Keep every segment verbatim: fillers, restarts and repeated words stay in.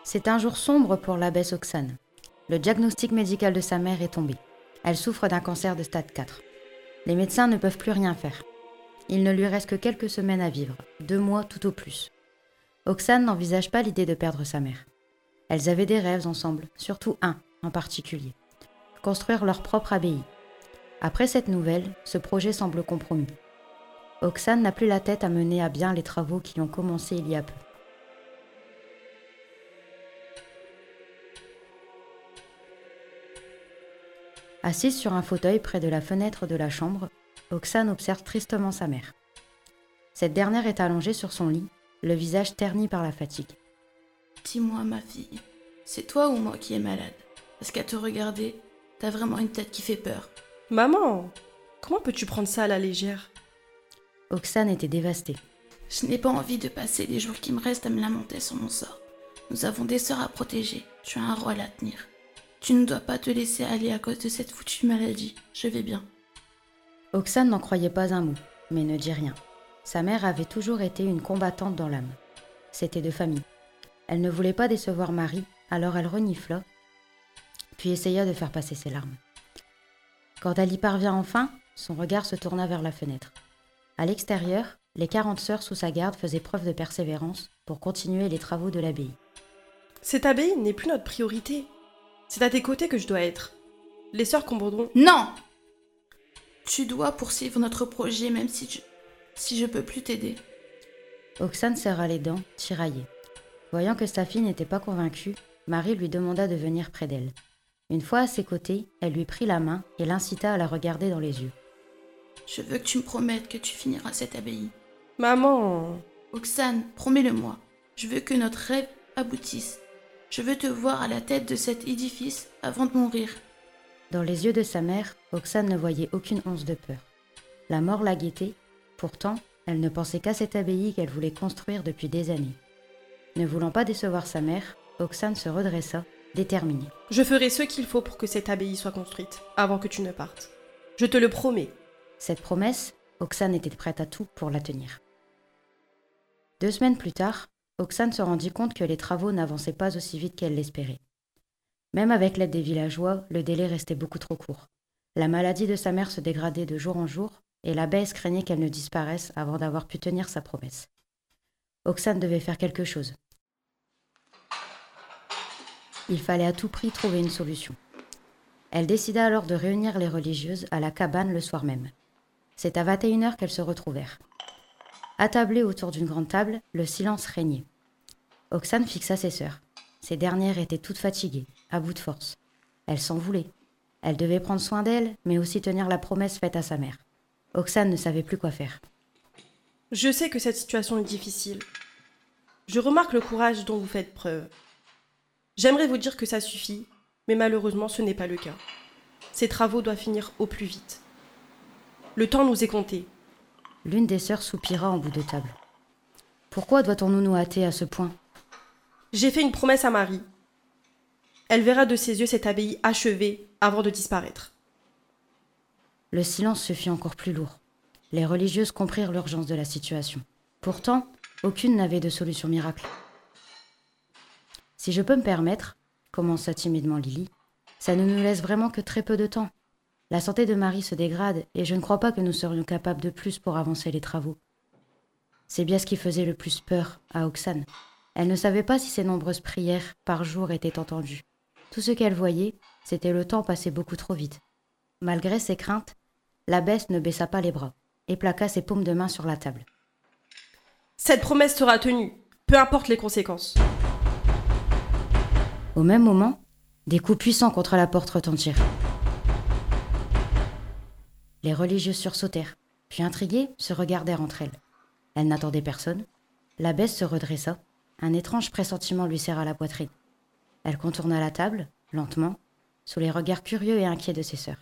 C'est un jour sombre pour l'abbesse Oksane. Le diagnostic médical de sa mère est tombé. Elle souffre d'un cancer de stade quatre. Les médecins ne peuvent plus rien faire. Il ne lui reste que quelques semaines à vivre, deux mois tout au plus. Oksane n'envisage pas l'idée de perdre sa mère. Elles avaient des rêves ensemble, surtout un en particulier. Construire leur propre abbaye. Après cette nouvelle, ce projet semble compromis. Oksane n'a plus la tête à mener à bien les travaux qui ont commencé il y a peu. Assise sur un fauteuil près de la fenêtre de la chambre, Oksane observe tristement sa mère. Cette dernière est allongée sur son lit, le visage terni par la fatigue. Dis-moi, ma fille, c'est toi ou moi qui est malade? Parce qu'à te regarder, t'as vraiment une tête qui fait peur. Maman, comment peux-tu prendre ça à la légère? Oksane était dévastée. Je n'ai pas envie de passer les jours qui me restent à me lamenter sur mon sort. Nous avons des sœurs à protéger, tu as un rôle à tenir. Tu ne dois pas te laisser aller à cause de cette foutue maladie, je vais bien. Oksane n'en croyait pas un mot, mais ne dit rien. Sa mère avait toujours été une combattante dans l'âme. C'était de famille. Elle ne voulait pas décevoir Marie, alors elle renifla, puis essaya de faire passer ses larmes. Quand elle y parvient enfin, son regard se tourna vers la fenêtre. À l'extérieur, les quarante sœurs sous sa garde faisaient preuve de persévérance pour continuer les travaux de l'abbaye. Cette abbaye n'est plus notre priorité. C'est à tes côtés que je dois être. Les sœurs comprendront. Non! Tu dois poursuivre notre projet même si je, si je peux plus t'aider. Oksane serra les dents, tiraillée. Voyant que sa fille n'était pas convaincue, Marie lui demanda de venir près d'elle. Une fois à ses côtés, elle lui prit la main et l'incita à la regarder dans les yeux. Je veux que tu me promettes que tu finiras cette abbaye. Maman! Oksane, promets-le-moi. Je veux que notre rêve aboutisse. Je veux te voir à la tête de cet édifice avant de mourir. Dans les yeux de sa mère, Oksane ne voyait aucune once de peur. La mort la guettait, pourtant, elle ne pensait qu'à cette abbaye qu'elle voulait construire depuis des années. Ne voulant pas décevoir sa mère, Oksane se redressa, déterminée. Je ferai ce qu'il faut pour que cette abbaye soit construite, avant que tu ne partes. Je te le promets. Cette promesse, Oksane était prête à tout pour la tenir. Deux semaines plus tard, Oksane se rendit compte que les travaux n'avançaient pas aussi vite qu'elle l'espérait. Même avec l'aide des villageois, le délai restait beaucoup trop court. La maladie de sa mère se dégradait de jour en jour, et l'abbesse craignait qu'elle ne disparaisse avant d'avoir pu tenir sa promesse. Oksane devait faire quelque chose. Il fallait à tout prix trouver une solution. Elle décida alors de réunir les religieuses à la cabane le soir même. C'est à vingt et une heures qu'elles se retrouvèrent. Attablées autour d'une grande table, le silence régnait. Oksane fixa ses sœurs. Ces dernières étaient toutes fatiguées, à bout de force. Elles s'en voulaient. Elle devait prendre soin d'elles, mais aussi tenir la promesse faite à sa mère. Oksane ne savait plus quoi faire. Je sais que cette situation est difficile. Je remarque le courage dont vous faites preuve. J'aimerais vous dire que ça suffit, mais malheureusement ce n'est pas le cas. Ces travaux doivent finir au plus vite. Le temps nous est compté. L'une des sœurs soupira en bout de table. Pourquoi doit-on nous hâter à ce point ? J'ai fait une promesse à Marie. Elle verra de ses yeux cette abbaye achevée avant de disparaître. Le silence se fit encore plus lourd. Les religieuses comprirent l'urgence de la situation. Pourtant, aucune n'avait de solution miracle. « Si je peux me permettre, » commença timidement Lily, « ça ne nous laisse vraiment que très peu de temps. La santé de Marie se dégrade et je ne crois pas que nous serions capables de plus pour avancer les travaux. » C'est bien ce qui faisait le plus peur à Oksane. Elle ne savait pas si ses nombreuses prières par jour étaient entendues. Tout ce qu'elle voyait, c'était le temps passer beaucoup trop vite. Malgré ses craintes, l'abbesse ne baissa pas les bras et plaqua ses paumes de main sur la table. Cette promesse sera tenue, peu importe les conséquences. Au même moment, des coups puissants contre la porte retentirent. Les religieuses sursautèrent, puis intriguées, se regardèrent entre elles. Elles n'attendaient personne. L'abbesse se redressa. Un étrange pressentiment lui serra la poitrine. Elle contourna la table, lentement, sous les regards curieux et inquiets de ses sœurs.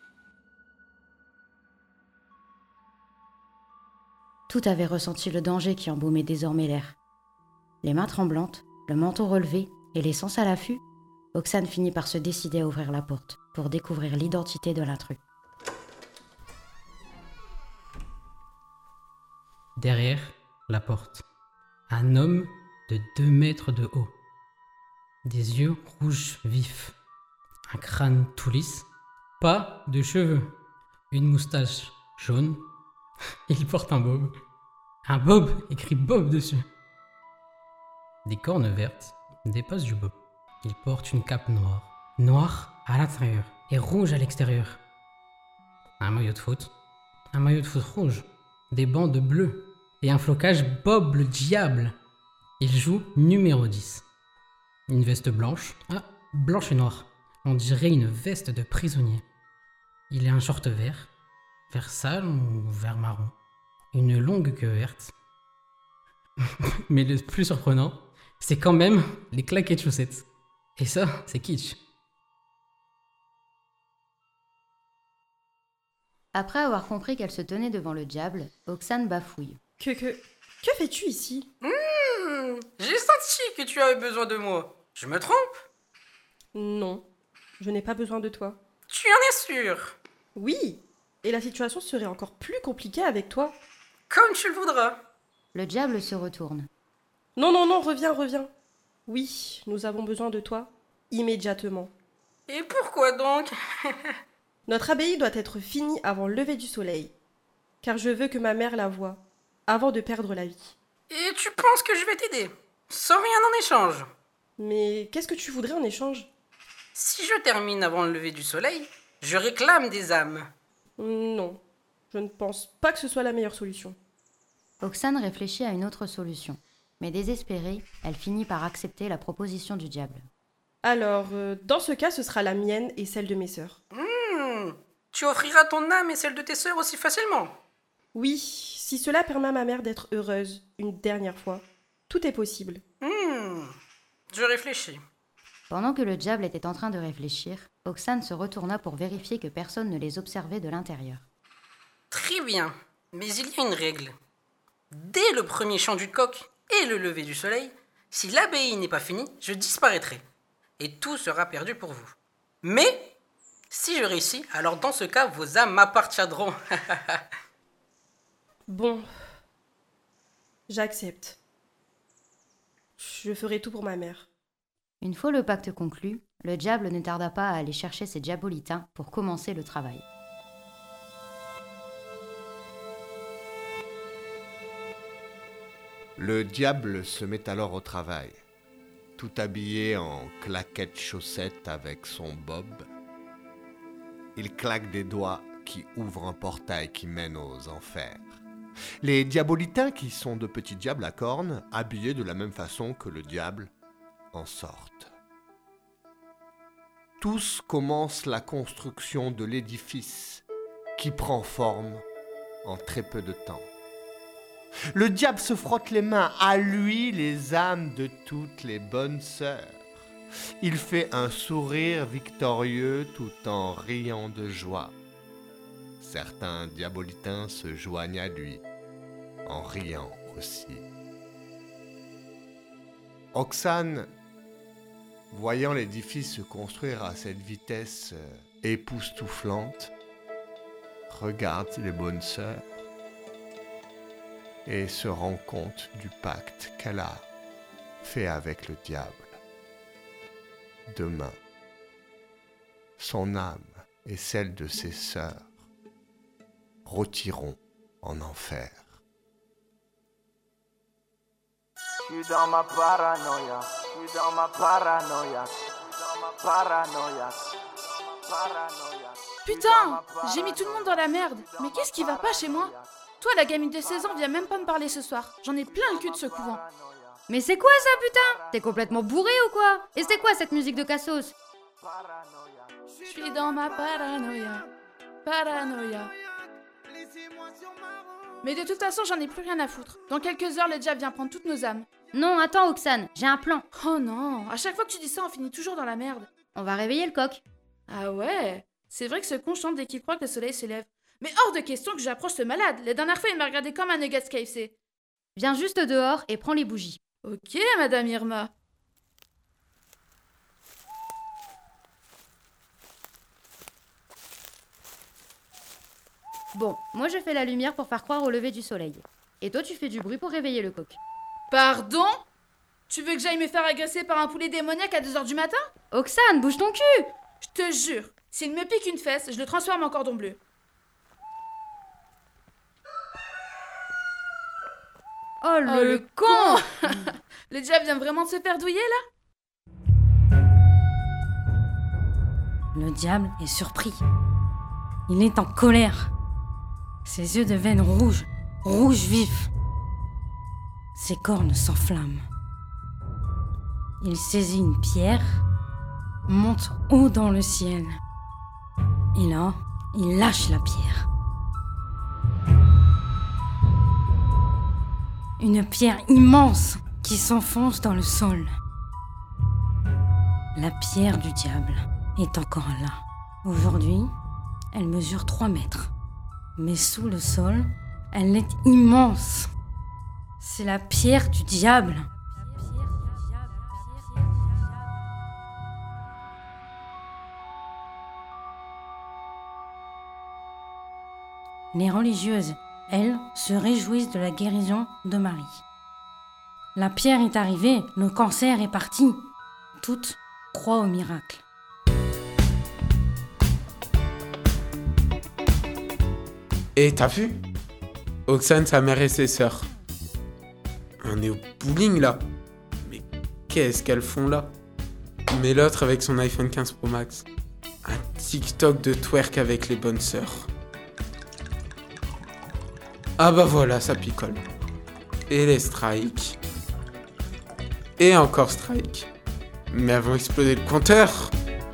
Toutes avaient ressenti le danger qui embaumait désormais l'air. Les mains tremblantes, le menton relevé et les sens à l'affût, Oksane finit par se décider à ouvrir la porte pour découvrir l'identité de l'intrus. Derrière la porte, un homme de deux mètres de haut. des yeux rouges vifs, un crâne tout lisse, pas de cheveux, une moustache jaune. Il porte un bob. Un bob, écrit Bob dessus. Des cornes vertes dépassent du bob. Il porte une cape noire, noire à l'intérieur et rouge à l'extérieur. Un maillot de foot, un maillot de foot rouge, des bandes bleues et un flocage Bob le diable. Il joue numéro dix. Une veste blanche, ah, blanche et noire. On dirait une veste de prisonnier. Il a un short vert, vert sale ou vert marron. Une longue queue verte. Mais le plus surprenant, c'est quand même les claquettes chaussettes. Et ça, c'est kitsch. Après avoir compris qu'elle se tenait devant le diable, Oxane bafouille. Que, que, que fais-tu ici? Mmh, j'ai senti que tu avais besoin de moi. Je me trompe? Non, je n'ai pas besoin de toi. Tu en es sûr? Oui, et la situation serait encore plus compliquée avec toi. Comme tu le voudras. Le diable se retourne. Non, non, non, reviens, reviens. Oui, nous avons besoin de toi, immédiatement. Et pourquoi donc? Notre abbaye doit être finie avant le lever du soleil, car je veux que ma mère la voie, avant de perdre la vie. Et tu penses que je vais t'aider, sans rien en échange? Mais qu'est-ce que tu voudrais en échange? Si je termine avant le lever du soleil, je réclame des âmes. Non, je ne pense pas que ce soit la meilleure solution. Oxane réfléchit à une autre solution, mais désespérée, elle finit par accepter la proposition du diable. Alors, euh, dans ce cas, ce sera la mienne et celle de mes sœurs. Mmh, tu offriras ton âme et celle de tes sœurs aussi facilement? Oui, si cela permet à ma mère d'être heureuse une dernière fois, tout est possible. Mmh, je réfléchis. Pendant que le diable était en train de réfléchir, Oxane se retourna pour vérifier que personne ne les observait de l'intérieur. Très bien, mais il y a une règle. Dès le premier chant du coq et le lever du soleil, si l'abbaye n'est pas finie, je disparaîtrai. Et tout sera perdu pour vous. Mais, si je réussis, alors dans ce cas, vos âmes m'appartiendront. Bon, j'accepte. Je ferai tout pour ma mère. Une fois le pacte conclu, le diable ne tarda pas à aller chercher ses diabolitains pour commencer le travail. Le diable se met alors au travail, tout habillé en claquettes chaussettes avec son bob. Il claque des doigts qui ouvrent un portail qui mène aux enfers. Les diabolitains, qui sont de petits diables à cornes, habillés de la même façon que le diable, en sortent. Tous commencent la construction de l'édifice qui prend forme en très peu de temps. Le diable se frotte les mains, à lui les âmes de toutes les bonnes sœurs. Il fait un sourire victorieux tout en riant de joie. Certains diabolitains se joignent à lui, en riant aussi. Oxane, voyant l'édifice se construire à cette vitesse époustouflante, regarde les bonnes sœurs et se rend compte du pacte qu'elle a fait avec le diable. Demain, son âme et celle de ses sœurs rôtiront en enfer. Je suis dans ma paranoïa, je suis dans ma paranoïa, paranoïa, paranoïa. Putain, j'ai mis tout le monde dans la merde. Mais qu'est-ce qui va pas chez moi? Toi, la gamine de seize ans, viens même pas me parler ce soir. J'en ai plein le cul de ce couvent. Mais c'est quoi ça, putain? T'es complètement bourré ou quoi? Et c'est quoi cette musique de cassos? Je suis dans ma paranoïa, paranoïa. Mais de toute façon, j'en ai plus rien à foutre. Dans quelques heures, le diable vient prendre toutes nos âmes. Non, attends, Oxane, j'ai un plan. Oh non, à chaque fois que tu dis ça, on finit toujours dans la merde. On va réveiller le coq. Ah ouais, c'est vrai que ce con chante dès qu'il croit que le soleil se lève. Mais hors de question que j'approche ce malade. La dernière fois, il m'a regardé comme un nugget K F C. Viens juste dehors et prends les bougies. Ok, Madame Irma. Bon, moi je fais la lumière pour faire croire au lever du soleil. Et toi tu fais du bruit pour réveiller le coq. Pardon? Tu veux que j'aille me faire agresser par un poulet démoniaque à deux heures du matin? Oxane, bouge ton cul! Je te jure, s'il me pique une fesse, je le transforme en cordon bleu. Oh, le, Oh, le con! Le diable vient vraiment de se faire douiller, là? Le diable est surpris. Il est en colère. Ses yeux deviennent rouges, rouges vifs. Ses cornes s'enflamment. Il saisit une pierre, monte haut dans le ciel. Et là, il lâche la pierre. Une pierre immense qui s'enfonce dans le sol. La pierre du diable est encore là. Aujourd'hui, elle mesure trois mètres. Mais sous le sol, elle est immense. C'est la pierre du diable. Les religieuses, elles, se réjouissent de la guérison de Marie. La pierre est arrivée, le cancer est parti. Toutes croient au miracle. Et t'as vu? Oxane, sa mère et ses sœurs. On est au bowling là. Mais qu'est-ce qu'elles font là? Mais l'autre avec son iPhone quinze Pro Max. Un TikTok de twerk avec les bonnes sœurs. Ah bah voilà, ça picole. Et les strikes. Et encore strike. Mais elles vont exploser le compteur.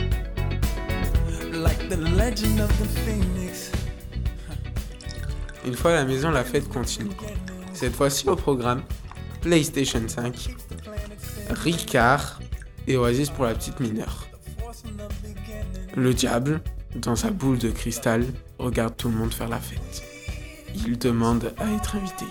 Une fois à la maison, la fête continue. Cette fois-ci au programme, PlayStation cinq, Ricard et Oasis pour la petite mineure. Le diable, dans sa boule de cristal, regarde tout le monde faire la fête. Il demande à être invité.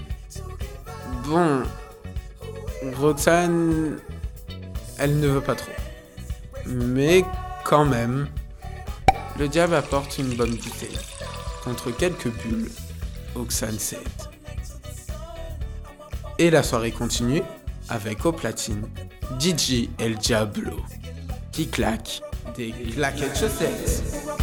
Bon, Roxane, elle ne veut pas trop. Mais quand même, le diable apporte une bonne bouteille. Contre quelques bulles, Oxane cède. Et la soirée continue avec au platine D J El Diablo qui claque des claquettes chaussettes.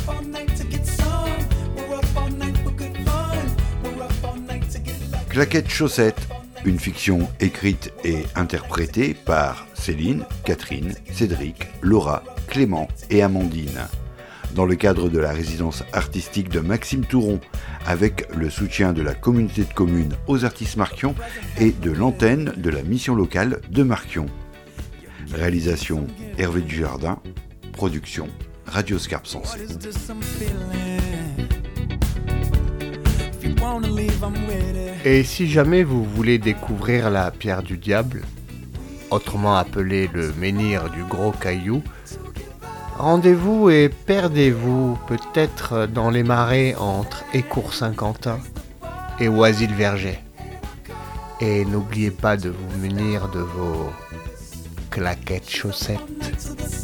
Claquettes chaussettes, une fiction écrite et interprétée par Céline, Catherine, Cédric, Laura, Clément et Amandine. Dans le cadre de la résidence artistique de Maxime Touron, avec le soutien de la communauté de communes aux artistes Marquion et de l'antenne de la mission locale de Marquion. Réalisation Hervé Dujardin, production Radio Scarpe Sensée. Et si jamais vous voulez découvrir la pierre du diable, autrement appelée le menhir du gros caillou, rendez-vous et perdez-vous peut-être dans les marais entre Écourt-Saint-Quentin et Oisy-le-Verger. Et n'oubliez pas de vous munir de vos claquettes chaussettes.